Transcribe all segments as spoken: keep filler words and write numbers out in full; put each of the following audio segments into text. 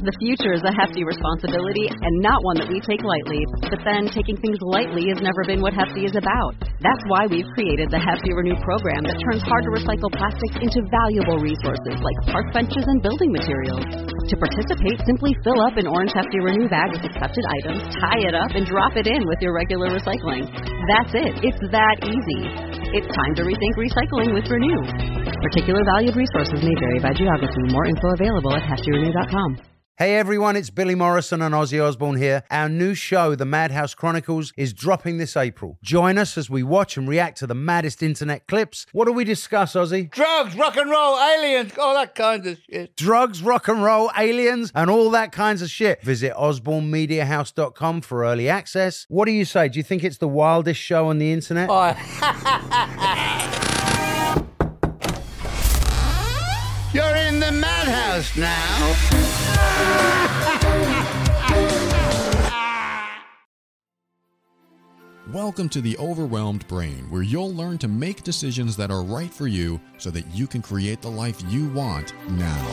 The future is a hefty responsibility and not one that we take lightly. But then, taking things lightly has never been what Hefty is about. That's why we've created the Hefty Renew program that turns hard-to-recycle plastics into valuable resources like park benches and building materials. To participate, simply fill up an orange Hefty Renew bag with accepted items, tie it up, and drop it in with your regular recycling. That's it. It's that easy. It's time to rethink recycling with Renew. Particular valued resources may vary by geography. More info available at hefty renew dot com. Hey everyone, it's Billy Morrison and Ozzy Osbourne here. Our new show, The Madhouse Chronicles, is dropping this April. Join us as we watch and react to the maddest internet clips. What do we discuss, Ozzy? Drugs, rock and roll, aliens, all that kind of shit. Drugs, rock and roll, aliens, and all that kinds of shit. Visit osborne media house dot com for early access. What do you say? Do you think it's the wildest show on the internet? Oh. You're in the madhouse now. Welcome to The Overwhelmed Brain, where you'll learn to make decisions that are right for you so that you can create the life you want now.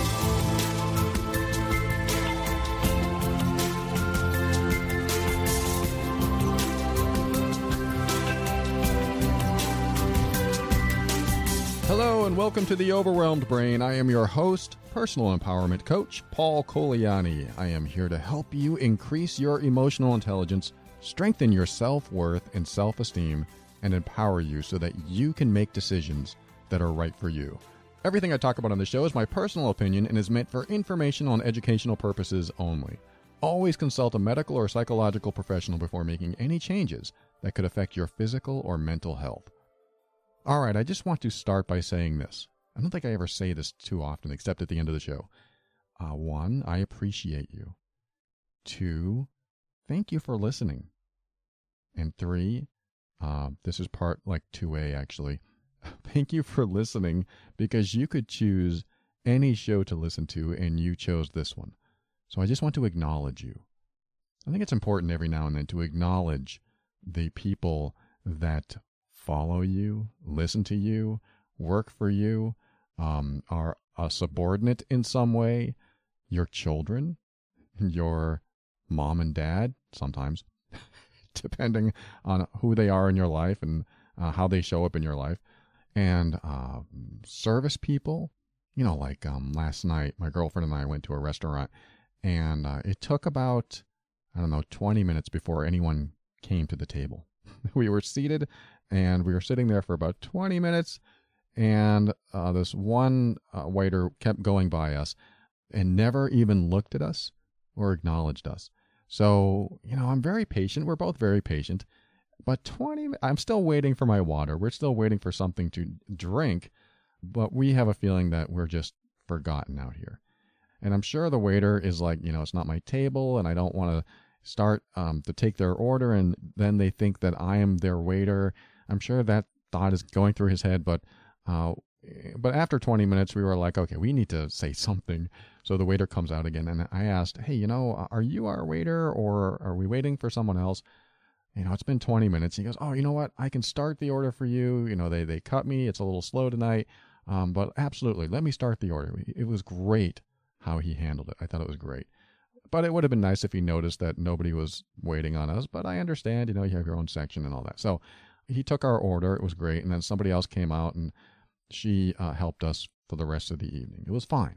Hello and welcome to The Overwhelmed Brain. I am your host, personal empowerment coach, Paul Coliani. I am here to help you increase your emotional intelligence, strengthen your self-worth and self-esteem, and empower you so that you can make decisions that are right for you. Everything I talk about on the show is my personal opinion and is meant for informational and educational purposes only. Always consult a medical or psychological professional before making any changes that could affect your physical or mental health. All right, I just want to start by saying this. I don't think I ever say this too often, except at the end of the show. Uh, one, I appreciate you. Two, thank you for listening. And three, uh, this is part like two A actually. Thank you for listening, because you could choose any show to listen to and you chose this one. So I just want to acknowledge you. I think it's important every now and then to acknowledge the people that follow you, listen to you, work for you, um, are a subordinate in some way, your children, your mom and dad, sometimes, depending on who they are in your life and uh, how they show up in your life, and uh, service people. You know, like um, last night, my girlfriend and I went to a restaurant, and uh, it took about, I don't know, twenty minutes before anyone came to the table. We were seated, and we were sitting there for about twenty minutes, and uh, this one uh, waiter kept going by us and never even looked at us or acknowledged us. So, you know, I'm very patient. We're both very patient. But twenty, I'm still waiting for my water. We're still waiting for something to drink. But we have a feeling that we're just forgotten out here. And I'm sure the waiter is like, you know, it's not my table, and I don't want to start um, to take their order, and then they think that I am their waiter. I'm sure that thought is going through his head, but uh, but after twenty minutes, we were like, okay, we need to say something. So the waiter comes out again, and I asked, hey, you know, are you our waiter, or are we waiting for someone else? You know, it's been twenty minutes. He goes, oh, you know what? I can start the order for you. You know, they, they cut me. It's a little slow tonight, um, but absolutely, let me start the order. It was great how he handled it. I thought it was great. But it would have been nice if he noticed that nobody was waiting on us. But I understand, you know, you have your own section and all that. So he took our order. It was great. And then somebody else came out, and she uh, helped us for the rest of the evening. It was fine.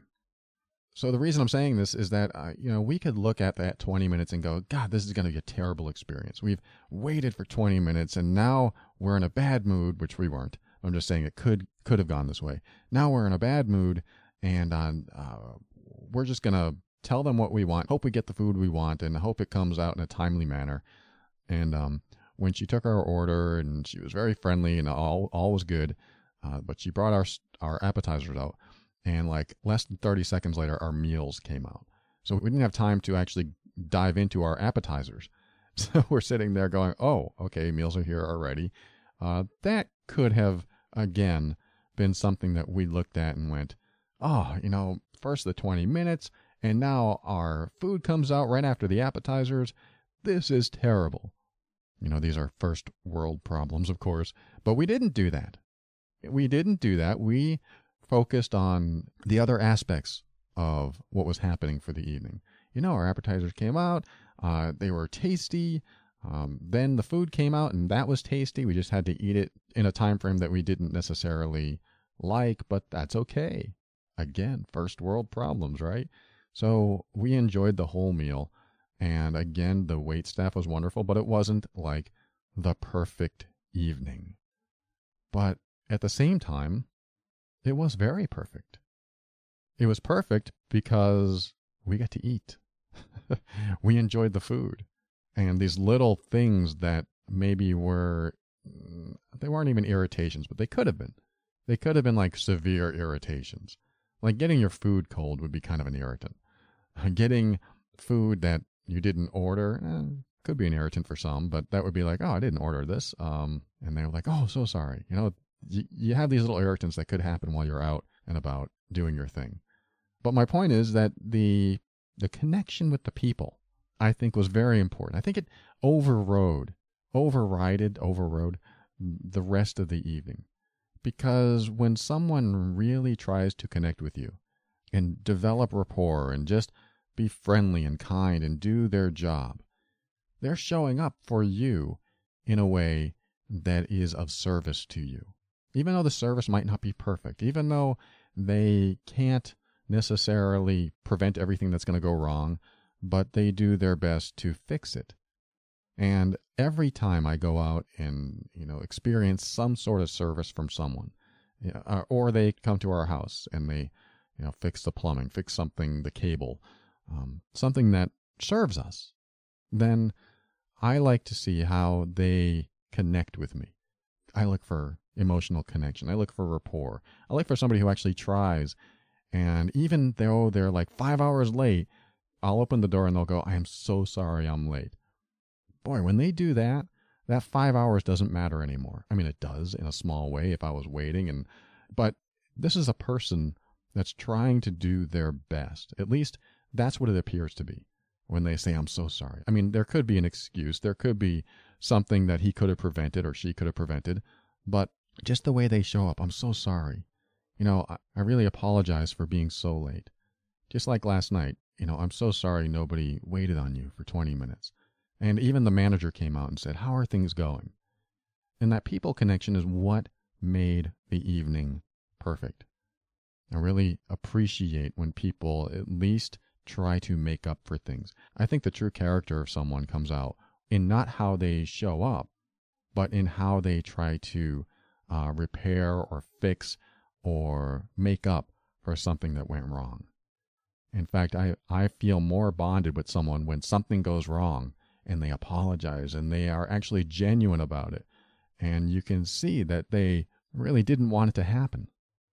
So the reason I'm saying this is that, uh, you know, we could look at that twenty minutes and go, God, this is going to be a terrible experience. We've waited for twenty minutes, and now we're in a bad mood, which we weren't. I'm just saying it could could have gone this way. Now we're in a bad mood, and uh, uh, we're just going to tell them what we want, hope we get the food we want, and hope it comes out in a timely manner. And um, when she took our order, and she was very friendly, and all all was good, uh, but she brought our our appetizers out, and like less than thirty seconds later, our meals came out. So we didn't have time to actually dive into our appetizers. So we're sitting there going, oh, okay, meals are here already. Uh, that could have, again, been something that we looked at and went, oh, you know, first the twenty minutes, and now our food comes out right after the appetizers. This is terrible. You know, these are first world problems, of course, but we didn't do that. We didn't do that. We focused on the other aspects of what was happening for the evening. You know, our appetizers came out. Uh, they were tasty. Um, then the food came out, and that was tasty. We just had to eat it in a time frame that we didn't necessarily like, but that's okay. Again, first world problems, right? So we enjoyed the whole meal. And again, the wait staff was wonderful, but it wasn't like the perfect evening. But at the same time, it was very perfect. It was perfect because we got to eat. We enjoyed the food. And these little things that maybe were, they weren't even irritations, but they could have been. They could have been like severe irritations. Like getting your food cold would be kind of an irritant. Getting food that you didn't order, eh, could be an irritant for some, but that would be like, oh, I didn't order this. Um, and they're like, oh, so sorry. You know, you, you have these little irritants that could happen while you're out and about doing your thing. But my point is that the the connection with the people, I think, was very important. I think it overrode, overrided, overrode the rest of the evening. Because when someone really tries to connect with you and develop rapport and just be friendly and kind and do their job, they're showing up for you in a way that is of service to you. Even though the service might not be perfect, even though they can't necessarily prevent everything that's going to go wrong, but they do their best to fix it. And every time I go out and, you know, experience some sort of service from someone, you know, or they come to our house and they, you know, fix the plumbing, fix something, the cable, um, something that serves us, then I like to see how they connect with me. I look for emotional connection. I look for rapport. I look for somebody who actually tries. And even though they're like five hours late, I'll open the door and they'll go, I am so sorry I'm late. Boy, when they do that, that five hours doesn't matter anymore. I mean, it does in a small way if I was waiting. and But this is a person that's trying to do their best. At least that's what it appears to be when they say, I'm so sorry. I mean, there could be an excuse. There could be something that he could have prevented or she could have prevented. But just the way they show up, I'm so sorry. You know, I, I really apologize for being so late. Just like last night, you know, I'm so sorry nobody waited on you for twenty minutes. And even the manager came out and said, how are things going? And that people connection is what made the evening perfect. I really appreciate when people at least try to make up for things. I think the true character of someone comes out in not how they show up, but in how they try to uh, repair or fix or make up for something that went wrong. In fact, I, I feel more bonded with someone when something goes wrong and they apologize and they are actually genuine about it. And you can see that they really didn't want it to happen.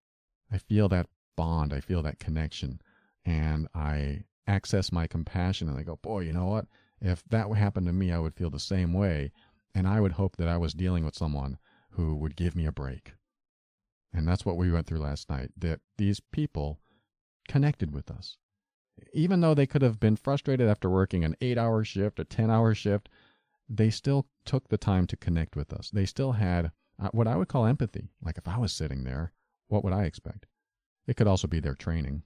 I feel that bond. I feel that connection. And I access my compassion and I go, boy, you know what? If that would happen to me, I would feel the same way. And I would hope that I was dealing with someone who would give me a break. And that's what we went through last night, that these people connected with us. Even though they could have been frustrated after working an eight-hour shift, a ten-hour shift, they still took the time to connect with us. They still had uh, what I would call empathy. Like if I was sitting there, what would I expect? It could also be their training.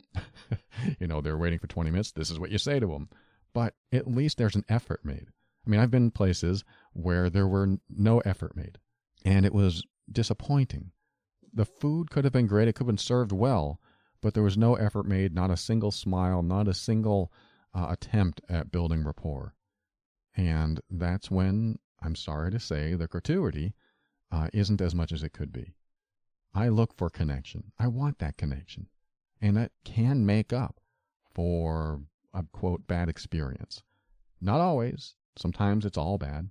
You know, they're waiting for twenty minutes. This is what you say to them. But at least there's an effort made. I mean, I've been places where there were no effort made, and it was disappointing. The food could have been great. It could have been served well, but there was no effort made, not a single smile, not a single uh, attempt at building rapport. And that's when, I'm sorry to say, the gratuity uh, isn't as much as it could be. I look for connection. I want that connection. And that can make up for a, quote, bad experience. Not always. Sometimes it's all bad.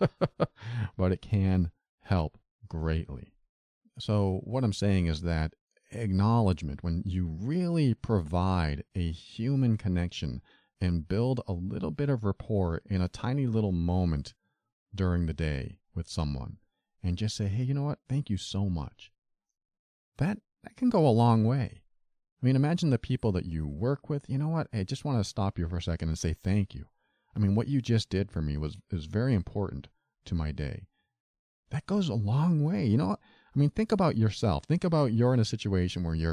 But it can help greatly. So what I'm saying is that acknowledgement, when you really provide a human connection and build a little bit of rapport in a tiny little moment during the day with someone, and just say, hey, you know what? Thank you so much. That that can go a long way. I mean, imagine the people that you work with. You know what? I just want to stop you for a second and say thank you. I mean, what you just did for me was is very important to my day. That goes a long way. You know what? I mean, think about yourself. Think about you're in a situation where you're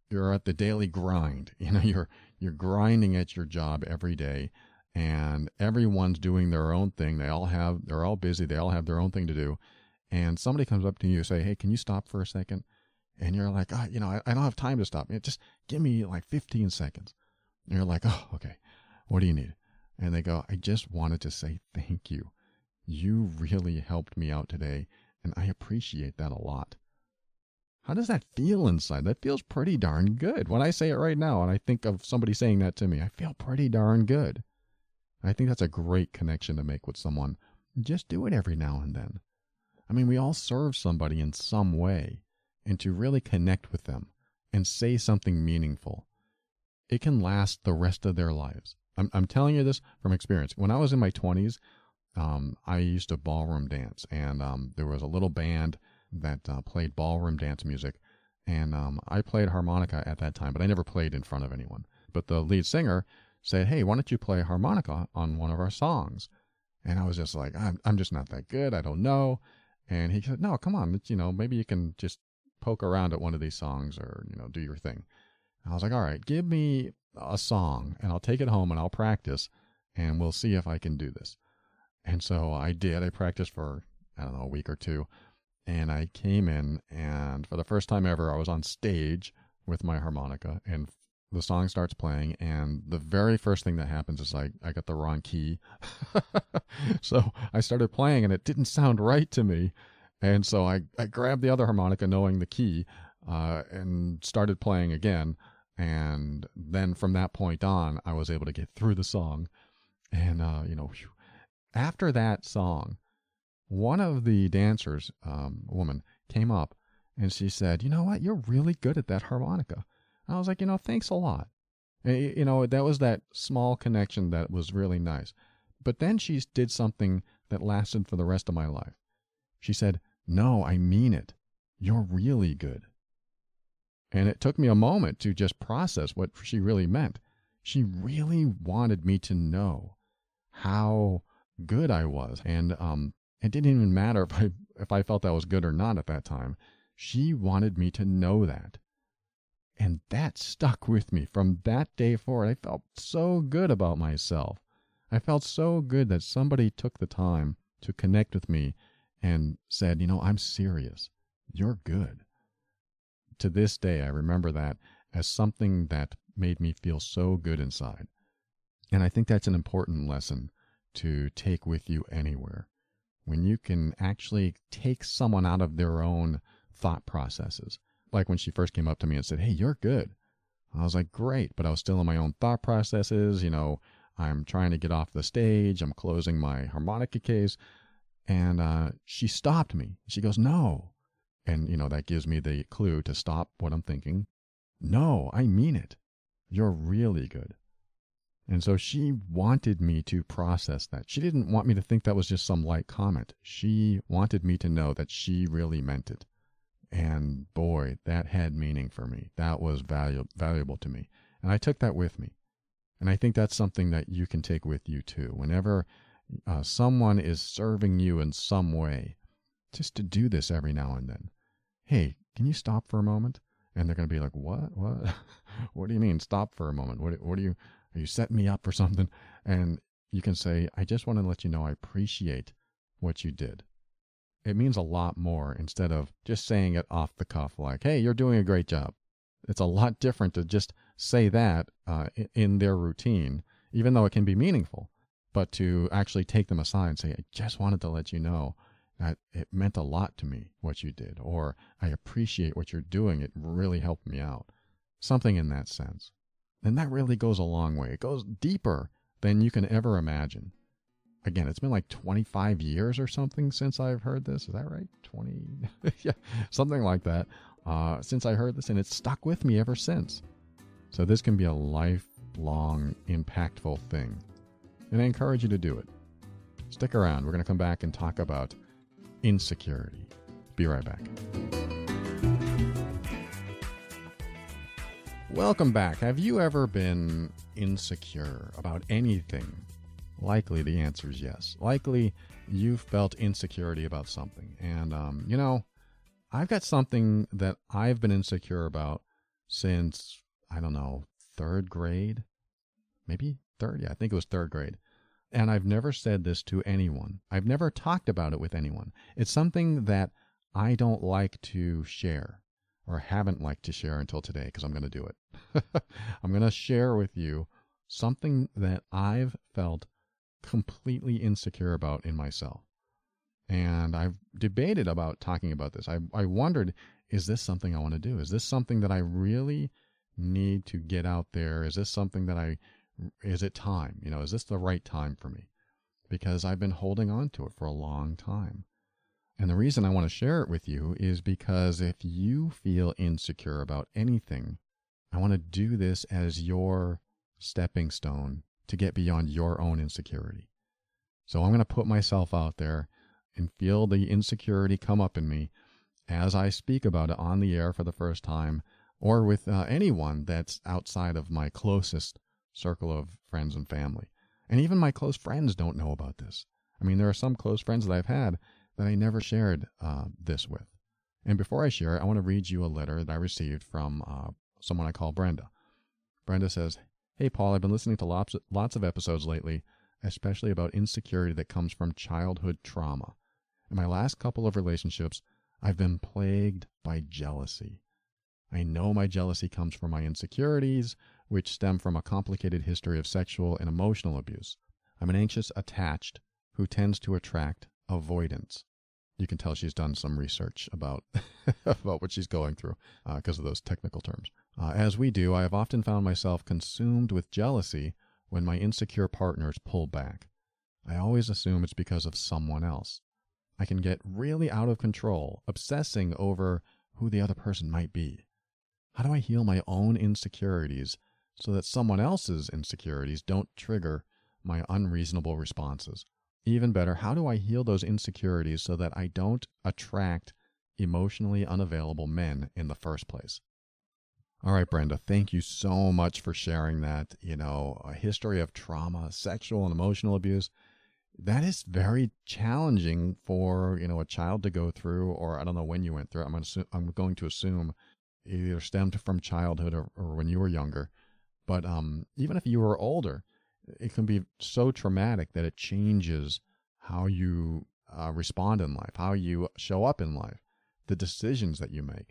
you're at the daily grind. You know, you're you're grinding at your job every day, and everyone's doing their own thing. They all have, they're all busy. They all have their own thing to do. And somebody comes up to you and say, hey, can you stop for a second? And you're like, oh, you know, I, I don't have time to stop. Just give me like fifteen seconds. And you're like, oh, okay. What do you need? And they go, I just wanted to say thank you. You really helped me out today, and I appreciate that a lot. How does that feel inside? That feels pretty darn good. When I say it right now and I think of somebody saying that to me, I feel pretty darn good. I think that's a great connection to make with someone. Just do it every now and then. I mean, we all serve somebody in some way, and to really connect with them and say something meaningful, it can last the rest of their lives. I'm, I'm telling you this from experience. When I was in my twenties, um, I used to ballroom dance, and um, there was a little band that uh, played ballroom dance music, and um, I played harmonica at that time, but I never played in front of anyone. But the lead singer said, hey, why don't you play harmonica on one of our songs? And I was just like, I'm, I'm just not that good. I don't know. And he said, no, come on, you know, maybe you can just poke around at one of these songs or, you know, do your thing. And I was like, all right, give me a song and I'll take it home and I'll practice and we'll see if I can do this. And so I did. I practiced for, I don't know, a week or two. And I came in, and for the first time ever, I was on stage with my harmonica, and the song starts playing, and the very first thing that happens is like I got the wrong key. So I started playing, and it didn't sound right to me. And so I, I grabbed the other harmonica, knowing the key, uh, and started playing again. And then from that point on, I was able to get through the song. And, uh, you know, whew. After that song, one of the dancers, um, a woman, came up and she said, you know what, you're really good at that harmonica. And I was like, you know, thanks a lot. And, you know, that was that small connection that was really nice. But then she did something that lasted for the rest of my life. She said, no, I mean it. You're really good. And it took me a moment to just process what she really meant. She really wanted me to know how good I was. And, um, it didn't even matter if I, if I felt I was good or not at that time. She wanted me to know that. And that stuck with me from that day forward. I felt so good about myself. I felt so good that somebody took the time to connect with me and said, you know, I'm serious. You're good. To this day, I remember that as something that made me feel so good inside. And I think that's an important lesson to take with you anywhere. When you can actually take someone out of their own thought processes. Like when she first came up to me and said, hey, you're good. I was like, great, but I was still in my own thought processes. You know, I'm trying to get off the stage. I'm closing my harmonica case. And uh, she stopped me. She goes, no. And, you know, that gives me the clue to stop what I'm thinking. No, I mean it. You're really good. And so she wanted me to process that. She didn't want me to think that was just some light comment. She wanted me to know that she really meant it. And boy, that had meaning for me. That was valu- valuable to me. And I took that with me. And I think that's something that you can take with you too. Whenever uh, someone is serving you in some way, just to do this every now and then. Hey, can you stop for a moment? And they're going to be like, what? What? What do you mean stop for a moment? What, what do you... Are you setting me up for something? And you can say, I just want to let you know I appreciate what you did. It means a lot more instead of just saying it off the cuff like, hey, you're doing a great job. It's a lot different to just say that uh, in their routine, even though it can be meaningful, but to actually take them aside and say, I just wanted to let you know that it meant a lot to me what you did, or I appreciate what you're doing. It really helped me out. Something in that sense. And that really goes a long way. It goes deeper than you can ever imagine. Again, it's been like twenty-five years or something since I've heard this. Is that right? twenty Yeah, something like that. Uh, since I heard this, and it's stuck with me ever since. So this can be a lifelong, impactful thing. And I encourage you to do it. Stick around. We're going to come back and talk about insecurity. Be right back. Welcome back. Have you ever been insecure about anything? Likely the answer is yes. Likely you've felt insecurity about something. And, um, you know, I've got something that I've been insecure about since, I don't know, third grade, maybe third. Yeah, I think it was third grade. And I've never said this to anyone. I've never talked about it with anyone. It's something that I don't like to share, or haven't liked to share until today, because I'm going to do it. I'm going to share with you something that I've felt completely insecure about in myself. And I've debated about talking about this. I, I wondered, is this something I want to do? Is this something that I really need to get out there? Is this something that I, is it time? You know, is this the right time for me? Because I've been holding on to it for a long time. And the reason I want to share it with you is because if you feel insecure about anything, I want to do this as your stepping stone to get beyond your own insecurity. So I'm going to put myself out there and feel the insecurity come up in me as I speak about it on the air for the first time, or with uh, anyone that's outside of my closest circle of friends and family. And even my close friends don't know about this. I mean, there are some close friends that I've had that I never shared uh, this with. And before I share it, I want to read you a letter that I received from uh, someone I call Brenda. Brenda says, "Hey, Paul, I've been listening to lots, lots of episodes lately, especially about insecurity that comes from childhood trauma. In my last couple of relationships, I've been plagued by jealousy. I know my jealousy comes from my insecurities, which stem from a complicated history of sexual and emotional abuse. I'm an anxious attached who tends to attract avoidance." You can tell she's done some research about, about what she's going through because uh, of those technical terms. Uh, as we do, I have often found myself consumed with jealousy when my insecure partners pull back. I always assume it's because of someone else. I can get really out of control, obsessing over who the other person might be. How do I heal my own insecurities so that someone else's insecurities don't trigger my unreasonable responses? Even better, how do I heal those insecurities so that I don't attract emotionally unavailable men in the first place? All right, Brenda, thank you so much for sharing that. You know, a history of trauma, sexual and emotional abuse, that is very challenging for, you know, a child to go through, or I don't know when you went through it. I'm going to, I'm going to assume it either stemmed from childhood or, or when you were younger. But um, even if you were older, it can be so traumatic that it changes how you uh, respond in life, how you show up in life, the decisions that you make.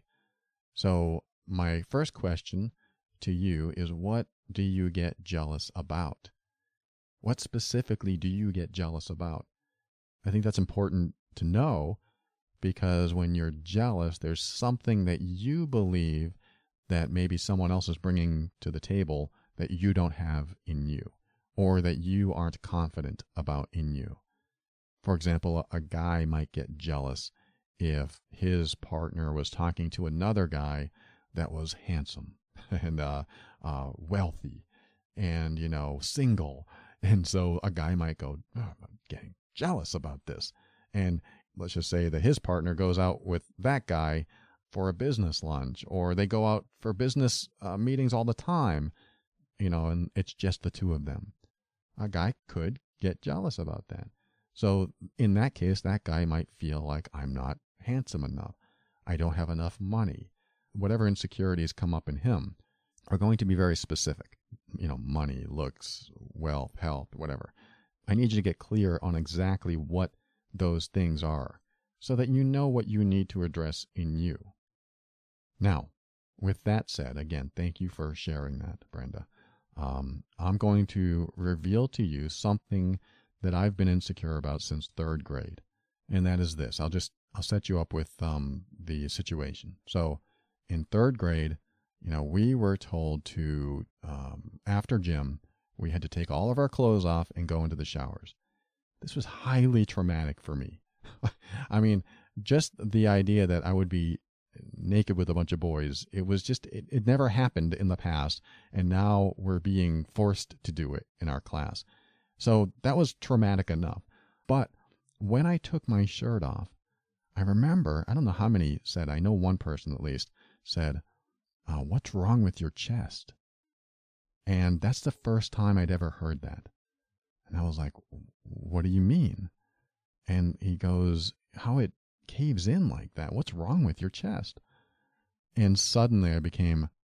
So my first question to you is, what do you get jealous about? What specifically do you get jealous about? I think that's important to know, because when you're jealous, there's something that you believe that maybe someone else is bringing to the table that you don't have in you, or that you aren't confident about in you. For example, a guy might get jealous if his partner was talking to another guy that was handsome and uh, uh, wealthy and, you know, single. And so a guy might go, oh, I'm getting jealous about this. And let's just say that his partner goes out with that guy for a business lunch, or they go out for business uh, meetings all the time, you know, and it's just the two of them. A guy could get jealous about that. So in that case, that guy might feel like, I'm not handsome enough. I don't have enough money. Whatever insecurities come up in him are going to be very specific. You know, money, looks, wealth, health, whatever. I need you to get clear on exactly what those things are so that you know what you need to address in you. Now, with that said, again, thank you for sharing that, Brenda. Um, I'm going to reveal to you something that I've been insecure about since third grade. And that is this. I'll just, I'll set you up with um, the situation. So in third grade, you know, we were told to, um, after gym, we had to take all of our clothes off and go into the showers. This was highly traumatic for me. I mean, just the idea that I would be naked with a bunch of boys, it was just, it, it never happened in the past. And now we're being forced to do it in our class. So that was traumatic enough. But when I took my shirt off, I remember, I don't know how many said, I know one person at least said, uh, what's wrong with your chest? And that's the first time I'd ever heard that. And I was like, what do you mean? And he goes, how it caves in like that. What's wrong with your chest? And suddenly I became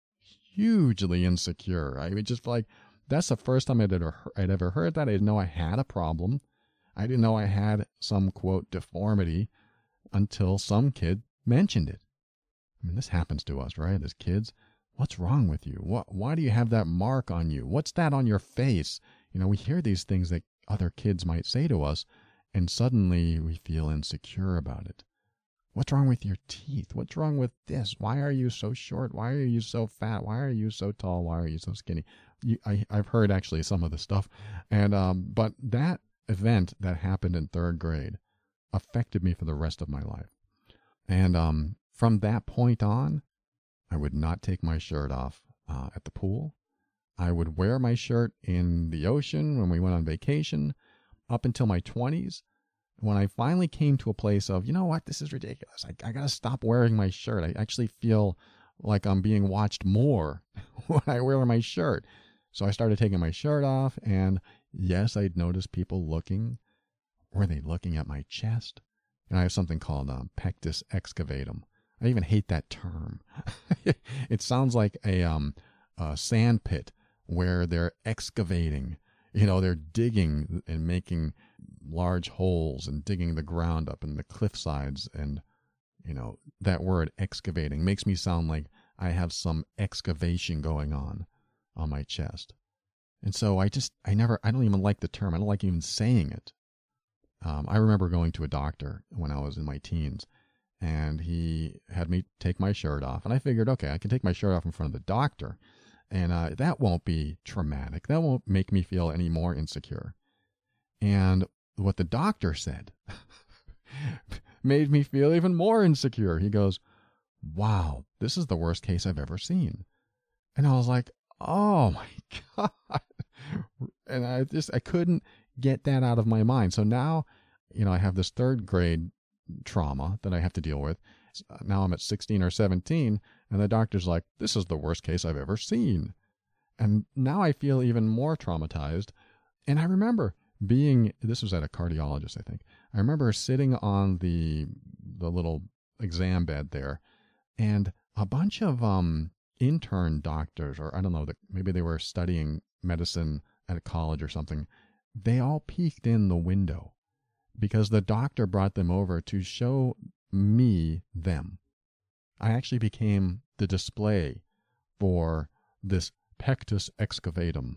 hugely insecure. I mean, just like, that's the first time I'd ever, I'd ever heard that. I didn't know I had a problem. I didn't know I had some, quote, deformity until some kid mentioned it. I mean, this happens to us, right? As kids, what's wrong with you? What, why do you have that mark on you? What's that on your face? You know, we hear these things that other kids might say to us, and suddenly we feel insecure about it. What's wrong with your teeth? What's wrong with this? Why are you so short? Why are you so fat? Why are you so tall? Why are you so skinny? You, I, I've heard actually some of the stuff. And um, but that event that happened in third grade affected me for the rest of my life. And um, from that point on, I would not take my shirt off uh, at the pool. I would wear my shirt in the ocean when we went on vacation up until my twenties. When I finally came to a place of, you know what, this is ridiculous. I, I got to stop wearing my shirt. I actually feel like I'm being watched more when I wear my shirt. So I started taking my shirt off, and yes, I'd notice people looking. Were they looking at my chest? And I have something called um, pectus excavatum. I even hate that term. It sounds like a, um, a sand pit where they're excavating. You know, they're digging and making large holes and digging the ground up and the cliff sides. And, you know, that word excavating makes me sound like I have some excavation going on on my chest. And so I just, I never, I don't even like the term. I don't like even saying it. Um, I remember going to a doctor when I was in my teens, and he had me take my shirt off. And I figured, okay, I can take my shirt off in front of the doctor, and uh, that won't be traumatic. That won't make me feel any more insecure. And what the doctor said made me feel even more insecure. He goes, wow, this is the worst case I've ever seen. And I was like, oh my God. And I just, I couldn't get that out of my mind. So now, you know, I have this third grade trauma that I have to deal with. Now I'm at sixteen or seventeen, and the doctor's like, this is the worst case I've ever seen. And now I feel even more traumatized. And I remember being, this was at a cardiologist, I think. I remember sitting on the the little exam bed there, and a bunch of um, intern doctors, or I don't know, maybe they were studying medicine at a college or something. They all peeked in the window because the doctor brought them over to show me them. I actually became the display for this pectus excavatum.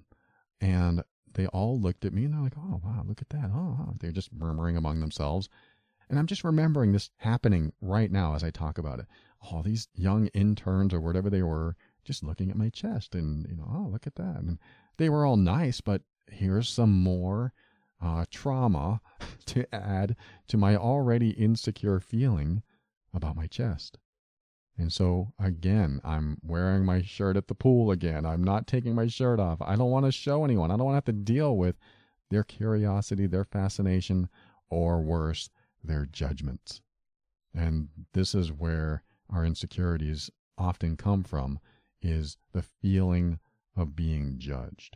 And they all looked at me and they're like, oh, wow, look at that. Oh, they're just murmuring among themselves. And I'm just remembering this happening right now as I talk about it. All these young interns or whatever they were just looking at my chest and, you know, oh, look at that. And they were all nice, but here's some more uh, trauma to add to my already insecure feeling about my chest. And so, again, I'm wearing my shirt at the pool again. I'm not taking my shirt off. I don't want to show anyone. I don't want to have to deal with their curiosity, their fascination, or worse, their judgments. And this is where our insecurities often come from, is the feeling of being judged.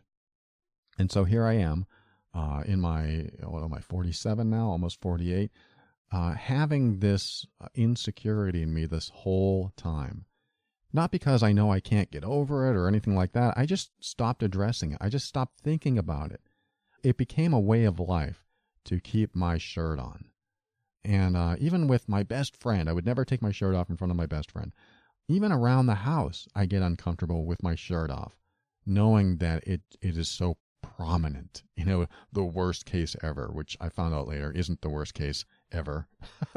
And so here I am uh, in my, what am I, forty-seven now, almost forty-eight, uh, having this insecurity in me this whole time. Not because I know I can't get over it or anything like that. I just stopped addressing it. I just stopped thinking about it. It became a way of life to keep my shirt on. And uh, even with my best friend, I would never take my shirt off in front of my best friend. Even around the house, I get uncomfortable with my shirt off, knowing that it, it is so prominent. You know, the worst case ever, which I found out later isn't the worst case ever.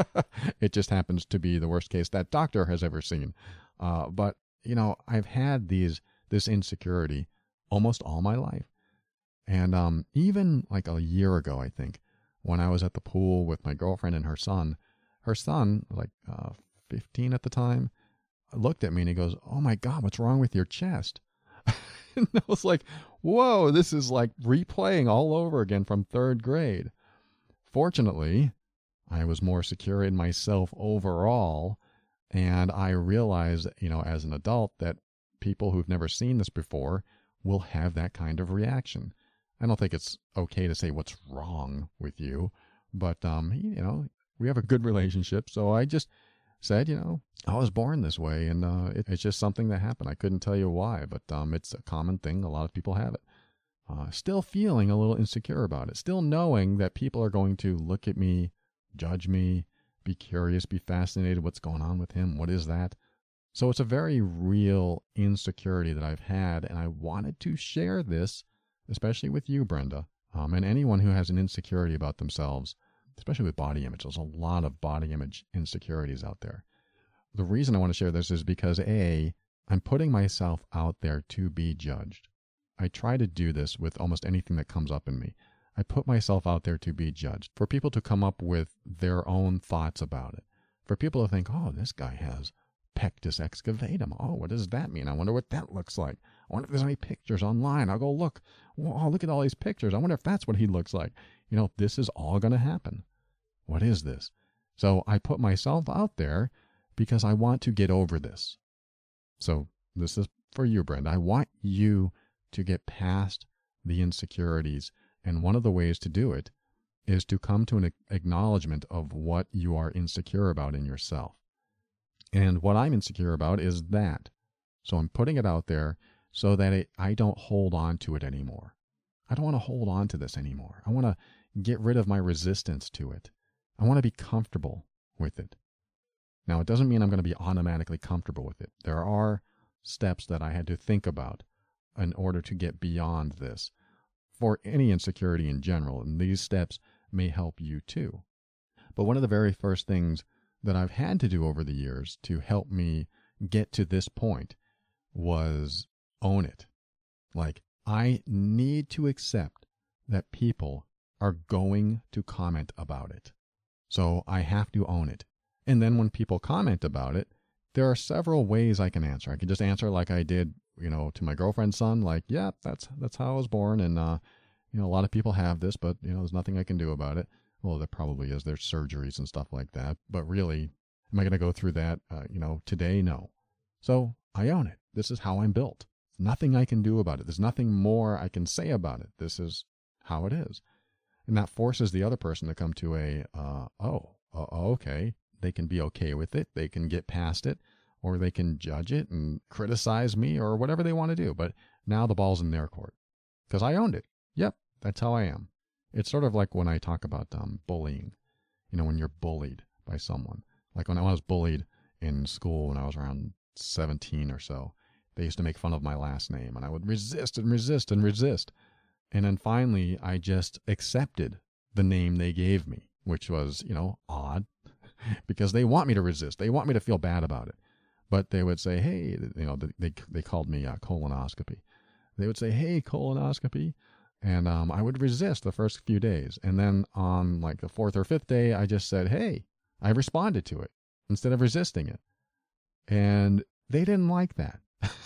It just happens to be the worst case that doctor has ever seen. Uh, but, you know, I've had these this insecurity almost all my life. And um, even like a year ago, I think, when I was at the pool with my girlfriend and her son, her son, like uh, fifteen at the time, looked at me and he goes, oh my God, what's wrong with your chest? And I was like, whoa, this is like replaying all over again from third grade. Fortunately, I was more secure in myself overall. And I realized, you know, as an adult that people who've never seen this before will have that kind of reaction. I don't think it's okay to say what's wrong with you, but, um, you know, we have a good relationship. So I just said, you know, I was born this way, and uh, it, it's just something that happened. I couldn't tell you why, but um, it's a common thing. A lot of people have it. Uh, still feeling a little insecure about it. Still knowing that people are going to look at me, judge me, be curious, be fascinated. What's going on with him? What is that? So it's a very real insecurity that I've had, and I wanted to share this, especially with you, Brenda, um, and anyone who has an insecurity about themselves, especially with body image. There's a lot of body image insecurities out there. The reason I want to share this is because, A, I'm putting myself out there to be judged. I try to do this with almost anything that comes up in me. I put myself out there to be judged, for people to come up with their own thoughts about it, for people to think, oh, this guy has pectus excavatum. Oh, what does that mean? I wonder what that looks like. I wonder if there's any pictures online. I'll go look. Oh, look at all these pictures. I wonder if that's what he looks like. You know, this is all going to happen. What is this? So I put myself out there because I want to get over this. So this is for you, Brenda. I want you to get past the insecurities. And one of the ways to do it is to come to an acknowledgement of what you are insecure about in yourself. And what I'm insecure about is that. So I'm putting it out there so that it, I don't hold on to it anymore. I don't want to hold on to this anymore. I want to get rid of my resistance to it. I want to be comfortable with it. Now, it doesn't mean I'm going to be automatically comfortable with it. There are steps that I had to think about in order to get beyond this for any insecurity in general, and these steps may help you too. But one of the very first things that I've had to do over the years to help me get to this point was own it. Like, I need to accept that people are going to comment about it. So I have to own it. And then when people comment about it, there are several ways I can answer. I can just answer like I did, you know, to my girlfriend's son, like, yeah, that's that's how I was born. And, uh, you know, a lot of people have this, but, you know, there's nothing I can do about it. Well, there probably is. There's surgeries and stuff like that. But really, am I going to go through that, uh, you know, today? No. So I own it. This is how I'm built. There's nothing I can do about it. There's nothing more I can say about it. This is how it is. And that forces the other person to come to a, uh, oh, uh, okay. They can be okay with it. They can get past it, or they can judge it and criticize me or whatever they want to do. But now the ball's in their court because I owned it. Yep, that's how I am. It's sort of like when I talk about um, bullying, you know, when you're bullied by someone. Like when I was bullied in school when I was around seventeen or so, they used to make fun of my last name, and I would resist and resist and resist. And then finally, I just accepted the name they gave me, which was, you know, odd, because they want me to resist. They want me to feel bad about it. But they would say, hey, you know, they they called me uh, colonoscopy. They would say, hey, colonoscopy. And um, I would resist the first few days. And then on like the fourth or fifth day, I just said, hey, I responded to it instead of resisting it. And they didn't like that.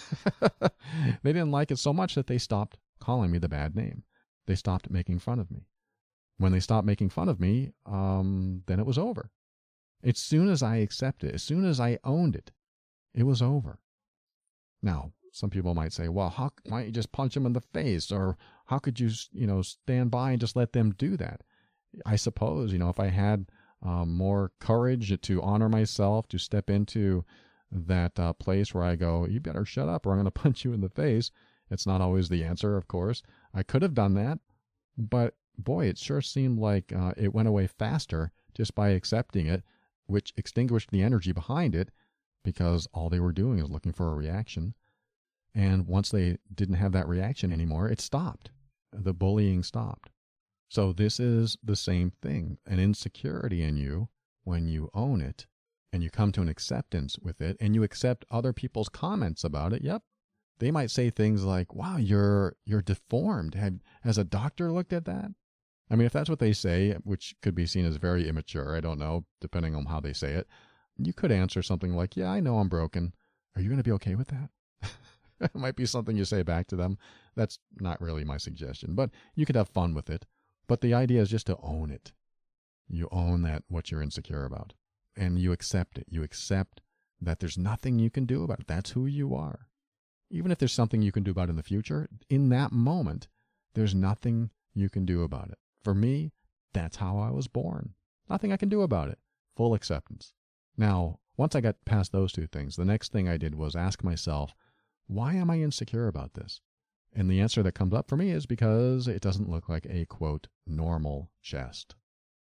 They didn't like it so much that they stopped calling me the bad name. They stopped making fun of me. When they stopped making fun of me, um, then it was over. As soon as I accepted it, as soon as I owned it, it was over. Now, some people might say, well, how, why don't you just punch them in the face? Or how could you, you know, stand by and just let them do that? I suppose, you know, if I had um, more courage to honor myself, to step into that uh, place where I go, you better shut up or I'm going to punch you in the face. It's not always the answer, of course. I could have done that, but boy, it sure seemed like uh, it went away faster just by accepting it, which extinguished the energy behind it because all they were doing is looking for a reaction. And once they didn't have that reaction anymore, it stopped. The bullying stopped. So this is the same thing. An insecurity in you, when you own it and you come to an acceptance with it and you accept other people's comments about it, yep, they might say things like, wow, you're you're deformed. Have, has a doctor looked at that? I mean, if that's what they say, which could be seen as very immature, I don't know, depending on how they say it, you could answer something like, yeah, I know I'm broken. Are you going to be okay with that? It might be something you say back to them. That's not really my suggestion, but you could have fun with it. But the idea is just to own it. You own that, what you're insecure about, and you accept it. You accept that there's nothing you can do about it. That's who you are. Even if there's something you can do about it in the future, in that moment, there's nothing you can do about it. For me, that's how I was born. Nothing I can do about it. Full acceptance. Now, Once I got past those two things, the next thing I did was ask myself, why am I insecure about this? And the answer that comes up for me is because it doesn't look like a, quote, normal chest.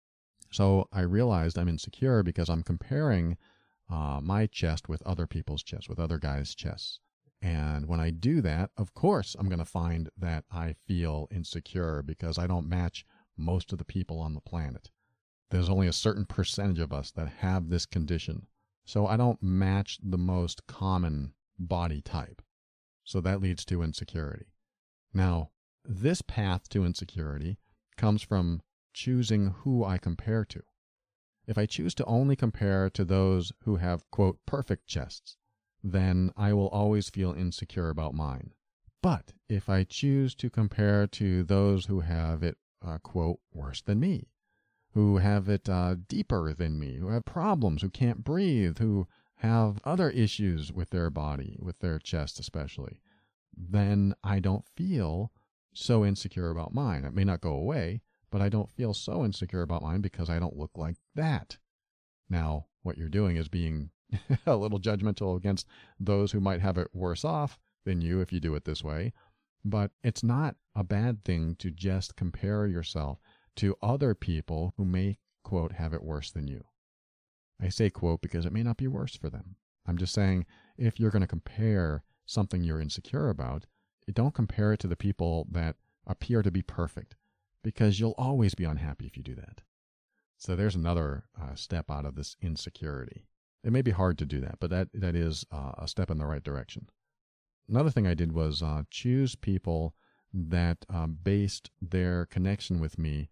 So I realized I'm insecure because I'm comparing uh, my chest with other people's chests, with other guys' chests. And when I do that, of course, I'm going to find that I feel insecure because I don't match most of the people on the planet. There's only a certain percentage of us that have this condition. So I don't match the most common body type. So that leads to insecurity. Now, this path to insecurity comes from choosing who I compare to. If I choose to only compare to those who have, quote, perfect chests, then I will always feel insecure about mine. But if I choose to compare to those who have it, uh, quote, worse than me, who have it uh, deeper than me, who have problems, who can't breathe, who have other issues with their body, with their chest especially, then I don't feel so insecure about mine. It may not go away, but I don't feel so insecure about mine because I don't look like that. Now, what you're doing is being a little judgmental against those who might have it worse off than you if you do it this way. But it's not a bad thing to just compare yourself to other people who may, quote, have it worse than you. I say quote because it may not be worse for them. I'm just saying if you're going to compare something you're insecure about, don't compare it to the people that appear to be perfect, because you'll always be unhappy if you do that. So there's another uh, step out of this insecurity. It may be hard to do that, but that that is uh, a step in the right direction. Another thing I did was uh, choose people that um, based their connection with me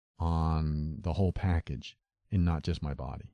on the whole package and not just my body.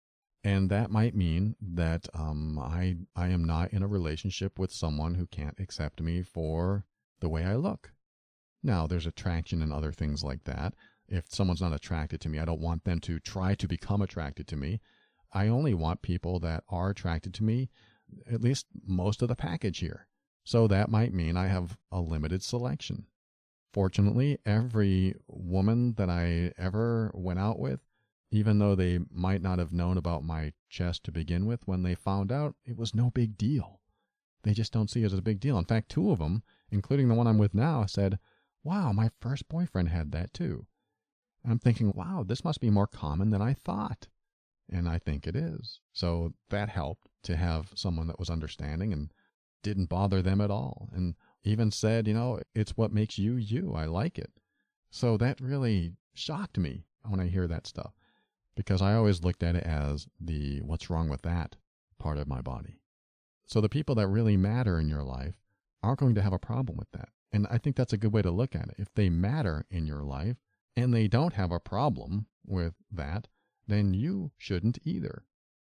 And that might mean that um, I I am not in a relationship with someone who can't accept me for the way I look. Now, there's attraction and other things like that. If someone's not attracted to me, I don't want them to try to become attracted to me. I only want people that are attracted to me, at least most of the package here. So that might mean I have a limited selection. Fortunately, every woman that I ever went out with, even though they might not have known about my chest to begin with, when they found out, it was no big deal. They just don't see it as a big deal. In fact, two of them, including the one I'm with now, said, wow, my first boyfriend had that too. And I'm thinking, wow, this must be more common than I thought. And I think it is. So that helped to have someone that was understanding and didn't bother them at all. And even said, you know, it's what makes you you. I like it. So that really shocked me when I hear that stuff, because I always looked at it as the what's wrong with that part of my body. So the people that really matter in your life aren't going to have a problem with that. And I think that's a good way to look at it. If they matter in your life and they don't have a problem with that, then you shouldn't either.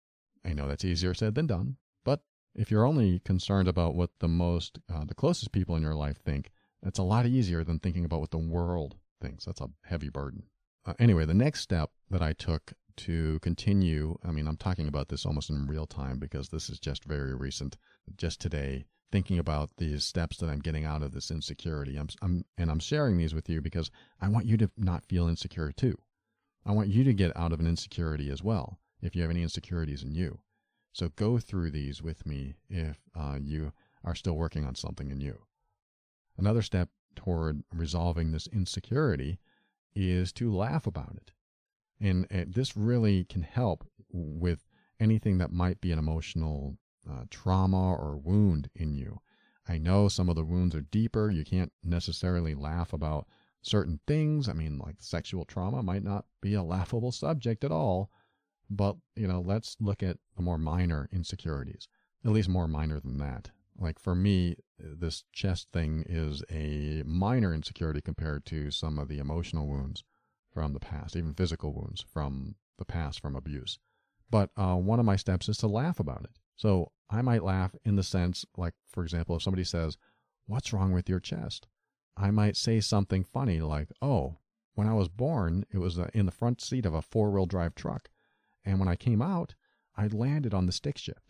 I know that's easier said than done, but if you're only concerned about what the most, uh, the closest people in your life think, that's a lot easier than thinking about what the world thinks. That's a heavy burden. Uh, anyway, the next step that I took to continue, I mean, I'm talking about this almost in real time because this is just very recent, just today, thinking about these steps that I'm getting out of this insecurity. I'm, I'm, and I'm sharing these with you because I want you to not feel insecure too. I want you to get out of an insecurity as well, if you have any insecurities in you. So go through these with me if uh, you are still working on something in you. Another step toward resolving this insecurity is to laugh about it. And uh, this really can help with anything that might be an emotional uh, trauma or wound in you. I know some of the wounds are deeper. You can't necessarily laugh about certain things. I mean, like sexual trauma might not be a laughable subject at all, but, you know, let's look at the more minor insecurities, at least more minor than that. Like for me, this chest thing is a minor insecurity compared to some of the emotional wounds from the past, even physical wounds from the past from abuse. But uh, one of my steps is to laugh about it. So I might laugh in the sense, like, for example, if somebody says, what's wrong with your chest? I might say something funny like, oh, when I was born, it was in the front seat of a four-wheel drive truck. And when I came out, I landed on the stick shift.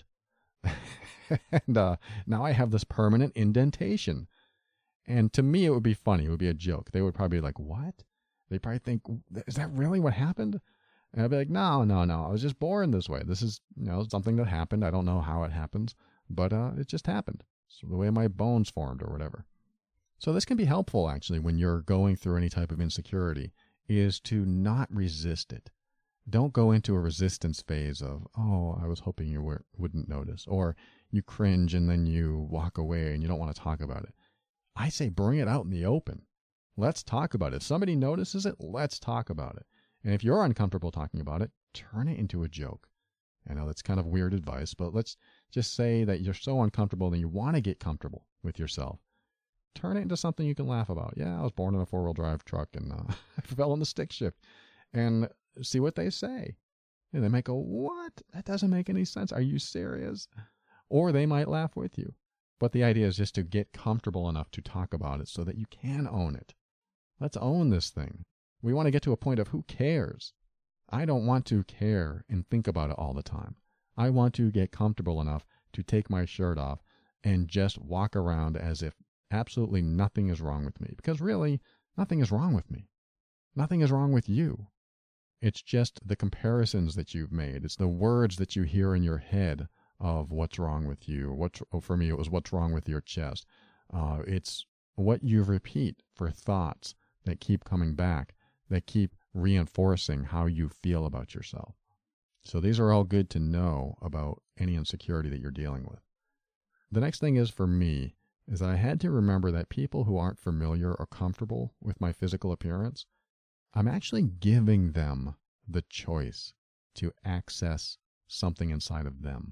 and uh, now I have this permanent indentation. And to me, it would be funny. It would be a joke. They would probably be like, what? They'd probably think, is that really what happened? And I'd be like, no, no, no, I was just born this way. This is, you know, something that happened. I don't know how it happens, but uh, it just happened. It's the way my bones formed or whatever. So this can be helpful, actually, when you're going through any type of insecurity, is to not resist it. Don't go into a resistance phase of, oh, I was hoping you were, wouldn't notice, or you cringe and then you walk away and you don't want to talk about it. I say bring it out in the open. Let's talk about it. If somebody notices it, let's talk about it. And if you're uncomfortable talking about it, turn it into a joke. I know that's kind of weird advice, but let's just say that you're so uncomfortable that you want to get comfortable with yourself. Turn it into something you can laugh about. Yeah, I was born in a four-wheel drive truck and uh, I fell in the stick shift. And see what they say. And they might go, what? That doesn't make any sense. Are you serious? Or they might laugh with you. But the idea is just to get comfortable enough to talk about it so that you can own it. Let's own this thing. We want to get to a point of who cares. I don't want to care and think about it all the time. I want to get comfortable enough to take my shirt off and just walk around as if absolutely nothing is wrong with me. Because really, nothing is wrong with me. Nothing is wrong with you. It's just the comparisons that you've made. It's the words that you hear in your head of what's wrong with you. What's, oh, for me, it was what's wrong with your chest. Uh, it's what you repeat for thoughts that keep coming back, that keep reinforcing how you feel about yourself. So these are all good to know about any insecurity that you're dealing with. The next thing is for me, is that I had to remember that people who aren't familiar or comfortable with my physical appearance, I'm actually giving them the choice to access something inside of them.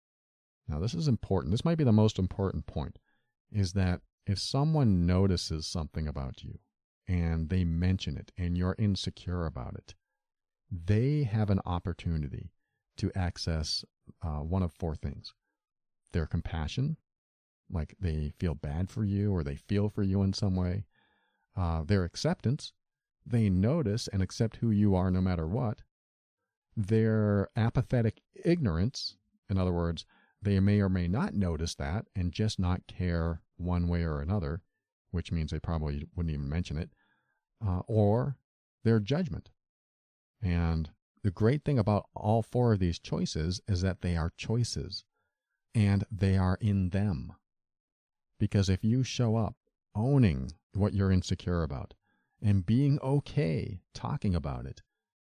Now, this is important. This might be the most important point, is that if someone notices something about you and they mention it and you're insecure about it, they have an opportunity to access uh, one of four things. Their compassion, like they feel bad for you or they feel for you in some way. Uh, their acceptance, they notice and accept who you are no matter what. Their apathetic ignorance, in other words, they may or may not notice that and just not care one way or another, which means they probably wouldn't even mention it, uh, or their judgment. And the great thing about all four of these choices is that they are choices, and they are in them. Because if you show up owning what you're insecure about and being okay talking about it,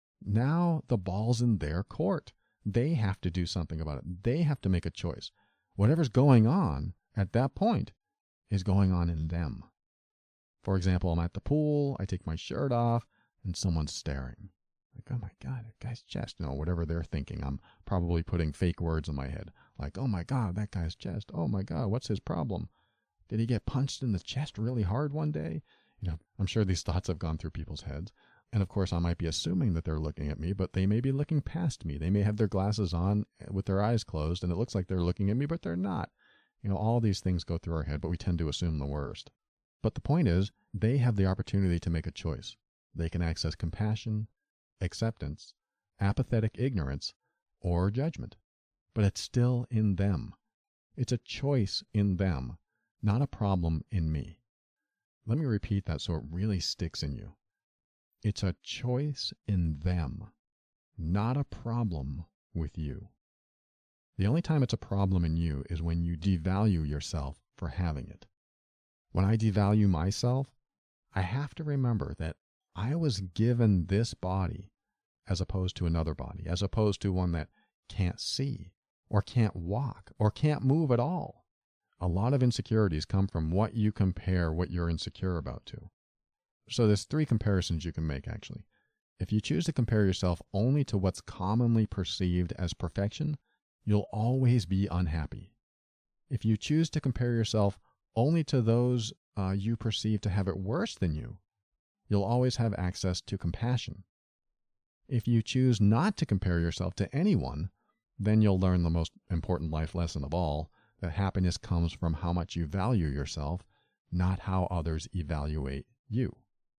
now the ball's in their court. They have to do something about it. They have to make a choice. Whatever's going on at that point is going on in them. For example, I'm at the pool, I take my shirt off, and someone's staring. Like, oh my God, that guy's chest. You know, whatever they're thinking. I'm probably putting fake words in my head. Like, oh my God, that guy's chest. Oh my God, what's his problem? Did he get punched in the chest really hard one day? You know, I'm sure these thoughts have gone through people's heads. And of course, I might be assuming that they're looking at me, but they may be looking past me. They may have their glasses on with their eyes closed, and it looks like they're looking at me, but they're not. You know, all these things go through our head, but we tend to assume the worst. But the point is, they have the opportunity to make a choice. They can access compassion, acceptance, apathetic ignorance, or judgment. But it's still in them. It's a choice in them, not a problem in me. Let me repeat that so it really sticks in you. It's a choice in them, not a problem with you. The only time it's a problem in you is when you devalue yourself for having it. When I devalue myself, I have to remember that I was given this body as opposed to another body, as opposed to one that can't see, or can't walk, or can't move at all. A lot of insecurities come from what you compare what you're insecure about to. So there's three comparisons you can make, actually. If you choose to compare yourself only to what's commonly perceived as perfection, you'll always be unhappy. If you choose to compare yourself only to those uh, you perceive to have it worse than you, you'll always have access to compassion. If you choose not to compare yourself to anyone, then you'll learn the most important life lesson of all, that happiness comes from how much you value yourself, not how others evaluate you.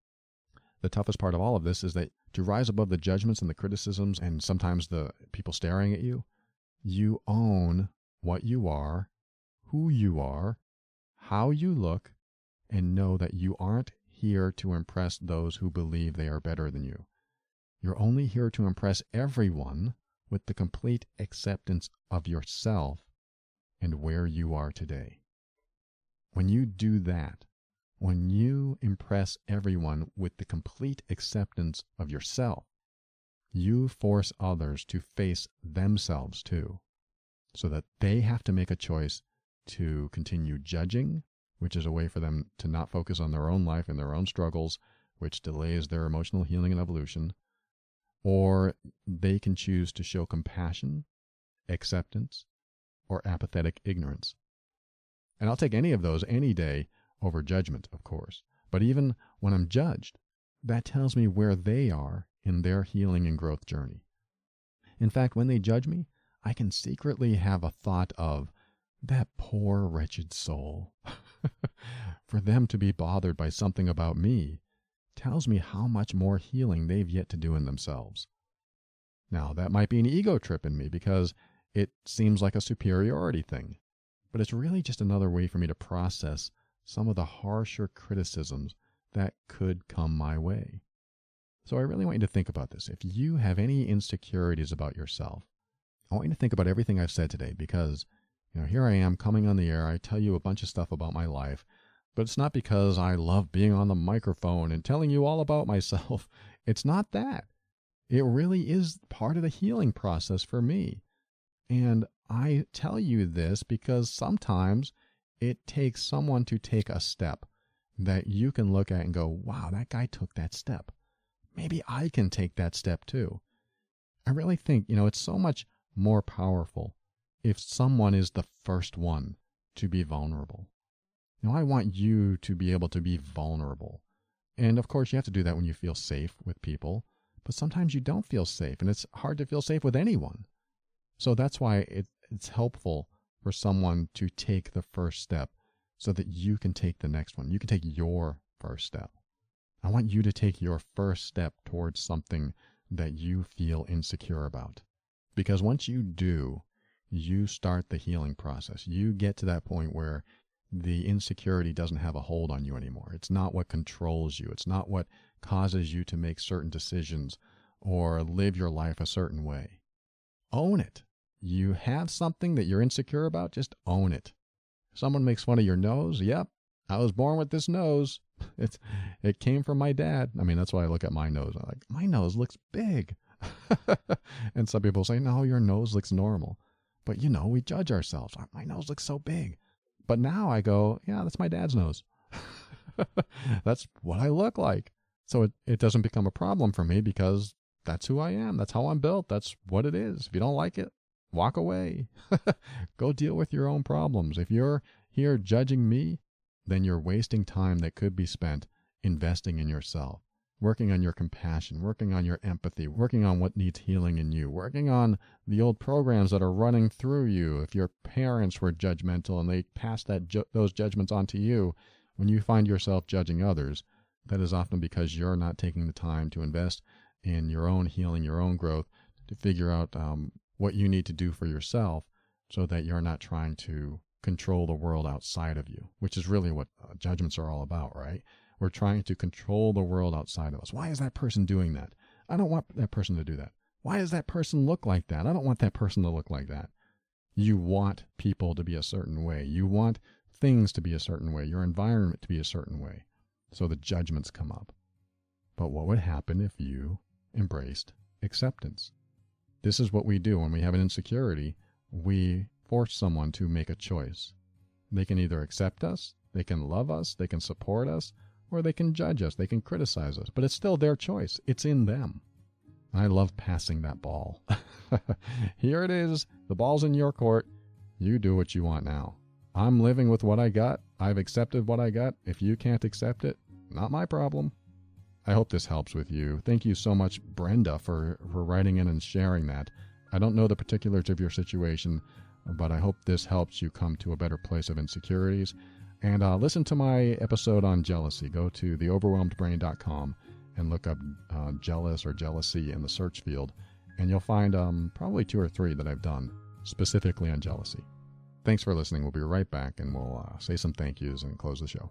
The toughest part of all of this is that to rise above the judgments and the criticisms and sometimes the people staring at you, you own what you are, who you are, how you look, and know that you aren't here to impress those who believe they are better than you. You're only here to impress everyone with the complete acceptance of yourself and where you are today. When you do that, when you impress everyone with the complete acceptance of yourself, you force others to face themselves too, so that they have to make a choice to continue judging, which is a way for them to not focus on their own life and their own struggles, which delays their emotional healing and evolution, or they can choose to show compassion, acceptance, or apathetic ignorance. And I'll take any of those any day over judgment, of course. But even when I'm judged, that tells me where they are in their healing and growth journey. In fact, when they judge me, I can secretly have a thought of, that poor wretched soul. For them to be bothered by something about me tells me how much more healing they've yet to do in themselves. Now, that might be an ego trip in me because it seems like a superiority thing, but it's really just another way for me to process some of the harsher criticisms that could come my way. So I really want you to think about this. If you have any insecurities about yourself, I want you to think about everything I've said today because, you know, here I am coming on the air. I tell you a bunch of stuff about my life, but it's not because I love being on the microphone and telling you all about myself. It's not that. It really is part of the healing process for me. And I tell you this because sometimes it takes someone to take a step that you can look at and go, wow, that guy took that step. Maybe I can take that step too. I really think, you know, it's so much more powerful if someone is the first one to be vulnerable. You know, I want you to be able to be vulnerable. And of course, you have to do that when you feel safe with people. But sometimes you don't feel safe, and it's hard to feel safe with anyone. So that's why it, it's helpful for someone to take the first step so that you can take the next one. You can take your first step. I want you to take your first step towards something that you feel insecure about. Because once you do, you start the healing process. You get to that point where the insecurity doesn't have a hold on you anymore. It's not what controls you. It's not what causes you to make certain decisions or live your life a certain way. Own it. You have something that you're insecure about, just own it. Someone makes fun of your nose. Yep, I was born with this nose. It, it came from my dad. I mean, that's why I look at my nose. I'm like, my nose looks big. And some people say, no, your nose looks normal. But, you know, we judge ourselves. My nose looks so big. But now I go, yeah, that's my dad's nose. That's what I look like. So it, it doesn't become a problem for me because that's who I am. That's how I'm built. That's what it is. If you don't like it, walk away. Go deal with your own problems. If you're here judging me, then you're wasting time that could be spent investing in yourself, working on your compassion, working on your empathy, working on what needs healing in you, working on the old programs that are running through you. If your parents were judgmental and they passed that ju- those judgments on to you, when you find yourself judging others, that is often because you're not taking the time to invest in your own healing, your own growth, to figure out um, what you need to do for yourself so that you're not trying to control the world outside of you, which is really what uh, judgments are all about, right? We're trying to control the world outside of us. Why is that person doing that? I don't want that person to do that. Why does that person look like that? I don't want that person to look like that. You want people to be a certain way. You want things to be a certain way, your environment to be a certain way. So the judgments come up. But what would happen if you embraced acceptance? This is what we do when we have an insecurity. We force someone to make a choice. They can either accept us, they can love us, they can support us, or they can judge us, they can criticize us. But it's still their choice. It's in them. I love passing that ball. Here it is. The ball's in your court. You do what you want now. I'm living with what I got. I've accepted what I got. If you can't accept it, not my problem. I hope this helps with you. Thank you so much, Brenda, for, for writing in and sharing that. I don't know the particulars of your situation, but I hope this helps you come to a better place of insecurities. And uh, listen to my episode on jealousy. Go to the overwhelmed brain dot com and look up uh, jealous or jealousy in the search field, and you'll find um, probably two or three that I've done specifically on jealousy. Thanks for listening. We'll be right back, and we'll uh, say some thank yous and close the show.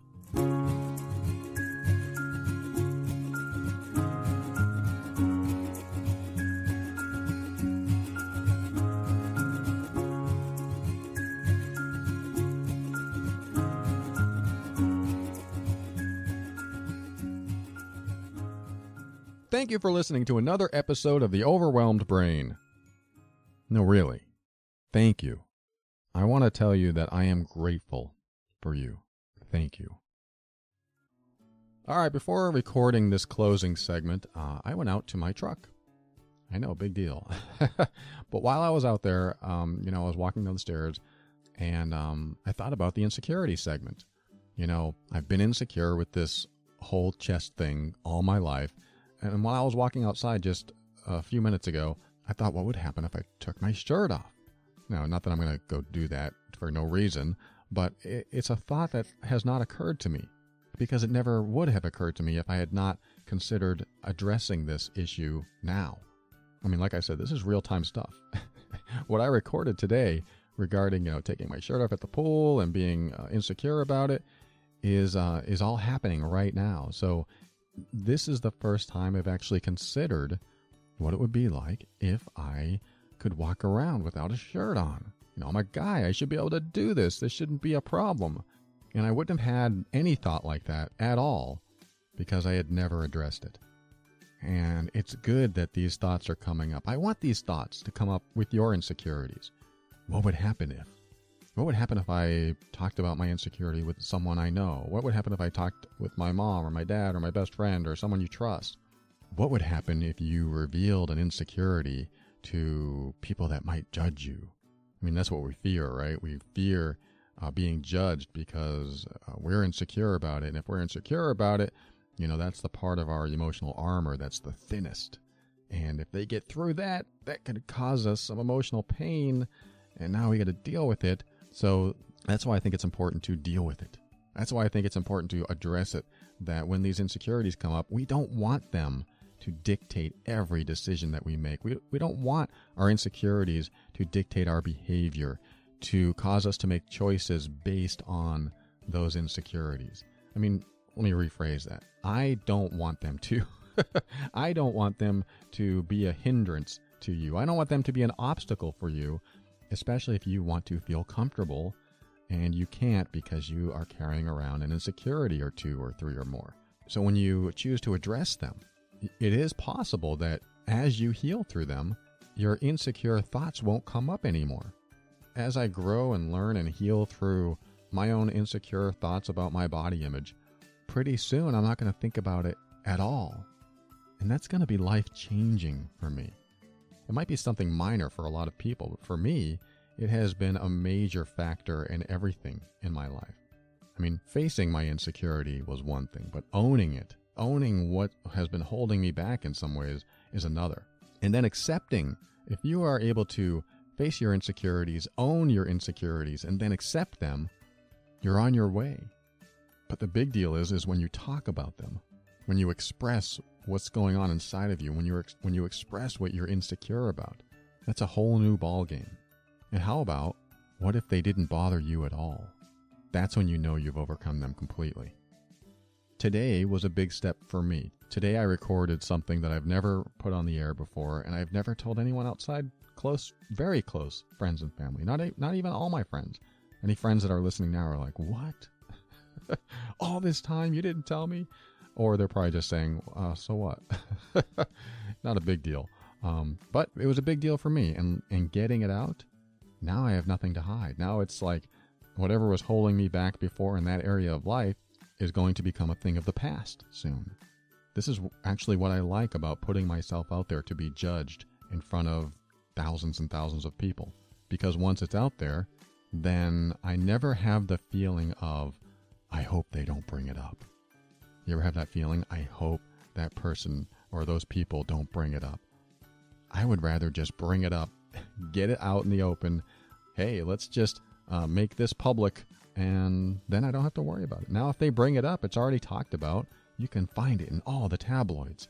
Thank you for listening to another episode of The Overwhelmed Brain. No, really, thank you. I want to tell you that I am grateful for you. Thank you. All right, before recording this closing segment, uh, I went out to my truck. I know, big deal. But while I was out there, um, you know, I was walking down the stairs, and um, I thought about the insecurity segment. You know, I've been insecure with this whole chest thing all my life. And while I was walking outside just a few minutes ago, I thought, what would happen if I took my shirt off? Now, not that I'm going to go do that for no reason, but it's a thought that has not occurred to me, because it never would have occurred to me if I had not considered addressing this issue now. I mean, like I said, this is real-time stuff. What I recorded today regarding, you know, taking my shirt off at the pool and being uh, insecure about it is uh, is all happening right now. So this is the first time I've actually considered what it would be like if I could walk around without a shirt on. You know, I'm a guy. I should be able to do this. This shouldn't be a problem. And I wouldn't have had any thought like that at all because I had never addressed it. And it's good that these thoughts are coming up. I want these thoughts to come up with your insecurities. What would happen if? What would happen if I talked about my insecurity with someone I know? What would happen if I talked with my mom or my dad or my best friend or someone you trust? What would happen if you revealed an insecurity to people that might judge you? I mean, that's what we fear, right? We fear uh, being judged because uh, we're insecure about it. And if we're insecure about it, you know, that's the part of our emotional armor that's the thinnest. And if they get through that, that could cause us some emotional pain. And now we got to deal with it. So that's why I think it's important to deal with it. That's why I think it's important to address it, that when these insecurities come up, we don't want them to dictate every decision that we make. We, we don't want our insecurities to dictate our behavior, to cause us to make choices based on those insecurities. I mean, let me rephrase that. I don't want them to. I don't want them to be a hindrance to you. I don't want them to be an obstacle for you, especially if you want to feel comfortable and you can't because you are carrying around an insecurity or two or three or more. So when you choose to address them, it is possible that as you heal through them, your insecure thoughts won't come up anymore. As I grow and learn and heal through my own insecure thoughts about my body image, pretty soon I'm not going to think about it at all. And that's going to be life-changing for me. It might be something minor for a lot of people, but for me, it has been a major factor in everything in my life. I mean, facing my insecurity was one thing, but owning it, owning what has been holding me back in some ways is another. And then accepting, if you are able to face your insecurities, own your insecurities, and then accept them, you're on your way. But the big deal is, is when you talk about them, when you express what's going on inside of you, when you when you express what you're insecure about, that's a whole new ball game. And how about, what if they didn't bother you at all? That's when you know you've overcome them completely. Today was a big step for me. Today I recorded something that I've never put on the air before, and I've never told anyone outside close, very close friends and family. Not a, not even all my friends. Any friends that are listening now are like, what? All this time you didn't tell me? Or they're probably just saying, uh, so what? Not a big deal. Um, but it was a big deal for me. And, and getting it out, now I have nothing to hide. Now it's like whatever was holding me back before in that area of life is going to become a thing of the past soon. This is actually what I like about putting myself out there to be judged in front of thousands and thousands of people. Because once it's out there, then I never have the feeling of, I hope they don't bring it up. You ever have that feeling? I hope that person or those people don't bring it up. I would rather just bring it up, get it out in the open. Hey, let's just uh, make this public, and then I don't have to worry about it. Now, if they bring it up, it's already talked about. You can find it in all the tabloids.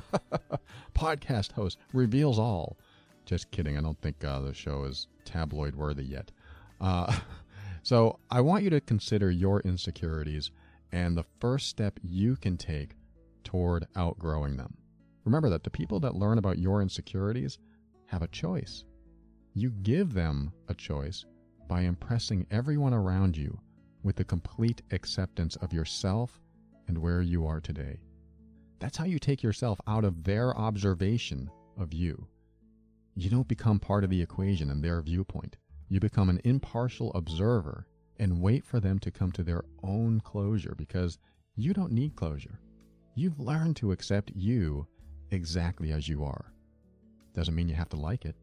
Podcast host reveals all. Just kidding. I don't think uh, the show is tabloid worthy yet. Uh, so I want you to consider your insecurities and the first step you can take toward outgrowing them. Remember that the people that learn about your insecurities have a choice. You give them a choice by impressing everyone around you with the complete acceptance of yourself and where you are today. That's how you take yourself out of their observation of you. You don't become part of the equation and their viewpoint. You become an impartial observer and wait for them to come to their own closure, because you don't need closure. You've learned to accept you exactly as you are. Doesn't mean you have to like it.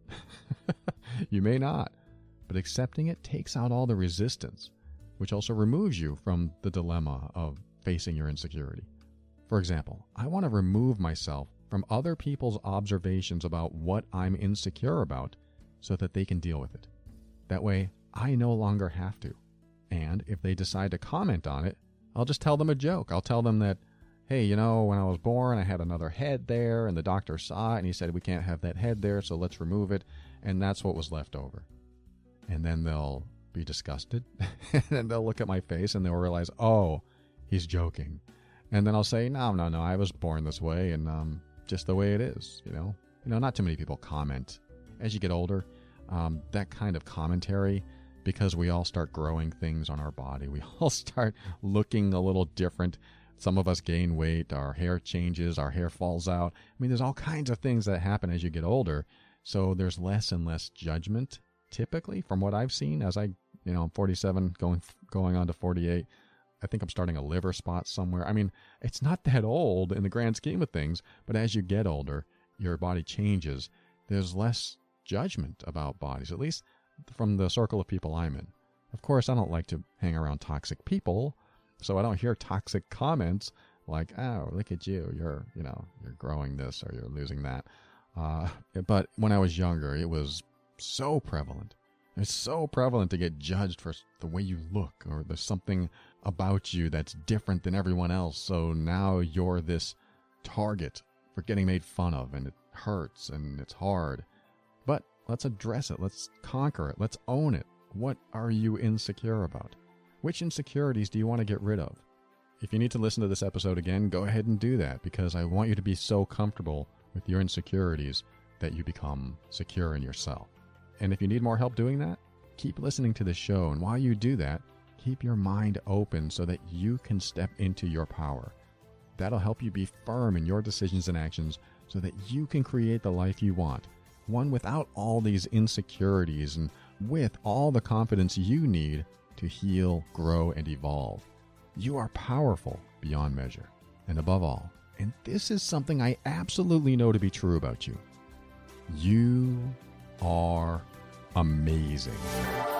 You may not, but accepting it takes out all the resistance, which also removes you from the dilemma of facing your insecurity. For example, I want to remove myself from other people's observations about what I'm insecure about so that they can deal with it. That way, I no longer have to. And if they decide to comment on it, I'll just tell them a joke. I'll tell them that, hey, you know, when I was born, I had another head there, and the doctor saw it, and he said, we can't have that head there, so let's remove it. And that's what was left over. And then they'll be disgusted, and then they'll look at my face, and they'll realize, oh, he's joking. And then I'll say, no, no, no, I was born this way, and um, just the way it is, you know. You know, not too many people comment. As you get older, um, that kind of commentary, because we all start growing things on our body. We all start looking a little different. Some of us gain weight, our hair changes, our hair falls out. I mean, there's all kinds of things that happen as you get older. So there's less and less judgment, typically, from what I've seen. As I, you know, I'm forty-seven, going going on to forty-eight. I think I'm starting a liver spot somewhere. I mean, it's not that old in the grand scheme of things, but as you get older, your body changes. There's less judgment about bodies, at least from the circle of people I'm in. Of course, I don't like to hang around toxic people, so I don't hear toxic comments like, oh, look at you, you're, you know, you're growing this or you're losing that. Uh, but when I was younger, it was so prevalent. It's so prevalent to get judged for the way you look, or there's something about you that's different than everyone else. So now you're this target for getting made fun of, and it hurts and it's hard. But let's address it. Let's conquer it. Let's own it. What are you insecure about? Which insecurities do you want to get rid of? If you need to listen to this episode again, go ahead and do that, because I want you to be so comfortable with your insecurities that you become secure in yourself. And if you need more help doing that, keep listening to the show. And while you do that, keep your mind open so that you can step into your power. That'll help you be firm in your decisions and actions so that you can create the life you want. One without all these insecurities and with all the confidence you need to heal, grow, and evolve. You are powerful beyond measure. And above all, and this is something I absolutely know to be true about you, you are amazing.